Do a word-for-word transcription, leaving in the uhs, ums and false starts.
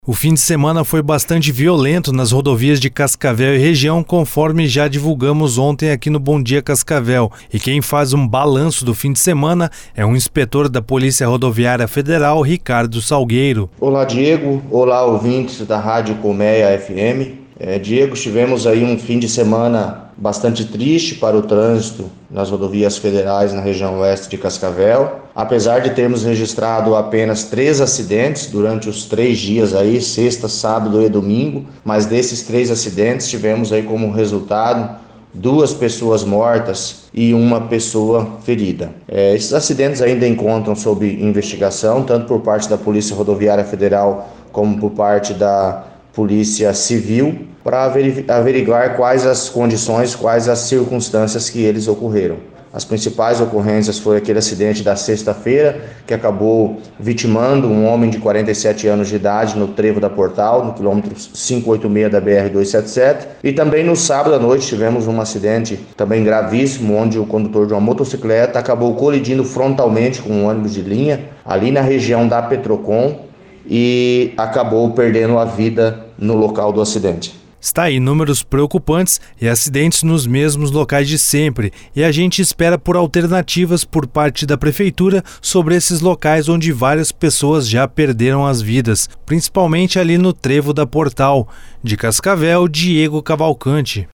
O fim de semana foi bastante violento nas rodovias de Cascavel e região, conforme já divulgamos ontem aqui no Bom Dia Cascavel. E quem faz um balanço do fim de semana é o inspetor da Polícia Rodoviária Federal, Ricardo Salgueiro. Olá, Diego. Olá, ouvintes da Rádio Colmeia F M. É, Diego, tivemos aí um fim de semana bastante triste para o trânsito nas rodovias federais na região oeste de Cascavel. Apesar de termos registrado apenas três acidentes durante os três dias aí, sexta, sábado e domingo, mas desses três acidentes tivemos aí como resultado duas pessoas mortas e uma pessoa ferida. É, esses acidentes ainda encontram sob investigação, tanto por parte da Polícia Rodoviária Federal como por parte da Polícia Civil, para averiguar quais as condições, quais as circunstâncias que eles ocorreram. As principais ocorrências foi aquele acidente da sexta-feira, que acabou vitimando um homem de quarenta e sete anos de idade no trevo da Portal, no quilômetro quinhentos e oitenta e seis da B R duzentos e setenta e sete. E também no sábado à noite tivemos um acidente também gravíssimo, onde o condutor de uma motocicleta acabou colidindo frontalmente com um ônibus de linha, ali na região da Petrocon, e acabou perdendo a vida no local do acidente. Está aí números preocupantes e acidentes nos mesmos locais de sempre, e a gente espera por alternativas por parte da Prefeitura sobre esses locais onde várias pessoas já perderam as vidas, principalmente ali no trevo da Portal. De Cascavel, Diego Cavalcante.